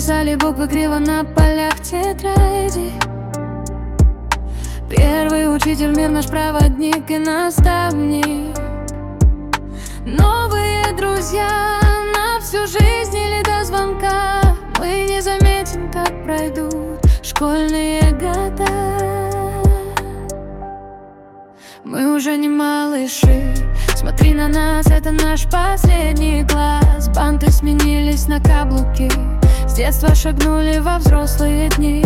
писали буквы криво на полях тетради. Первый учитель, мир наш проводник и наставник. Новые друзья на всю жизнь или до звонка. Мы не заметим, как пройдут школьные года. Мы уже не малыши, смотри на нас, это наш последний класс. Банты сменились на каблуки, с детства шагнули во взрослые дни.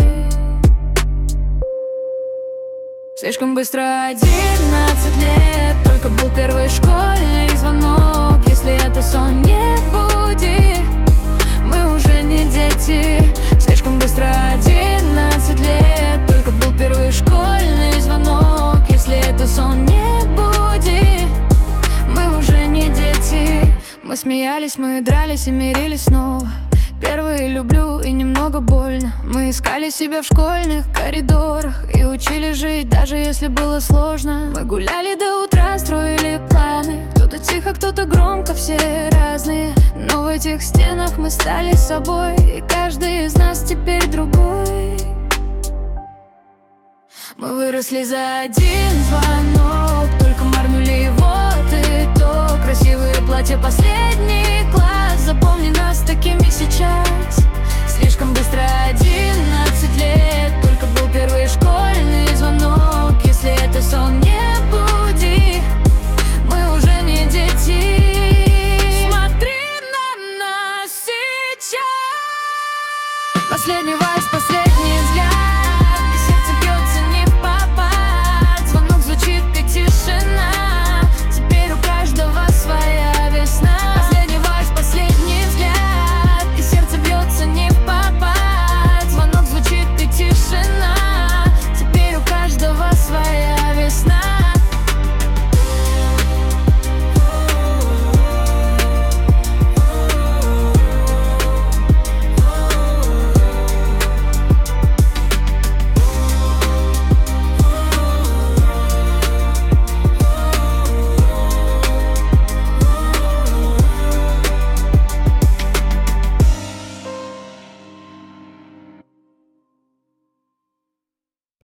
Слишком быстро 11 лет, только был первый школьный звонок. Если это сон, не буди, мы уже не дети. Слишком быстро 11 лет, только был первый школьный звонок. Если это сон, не буди, мы уже не дети. Мы смеялись, мы дрались и мирились снова. Первые люблю и немного больно. Мы искали себя в школьных коридорах и учили жить, даже если было сложно. Мы гуляли до утра, строили планы. Кто-то тихо, кто-то громко, все разные. Но в этих стенах мы стали собой, и каждый из нас теперь другой. Мы выросли за один звонок, только моргнули, вот итог. Красивые платья, последний класс. Запомни нас такими сейчас. Слишком быстро 11 лет,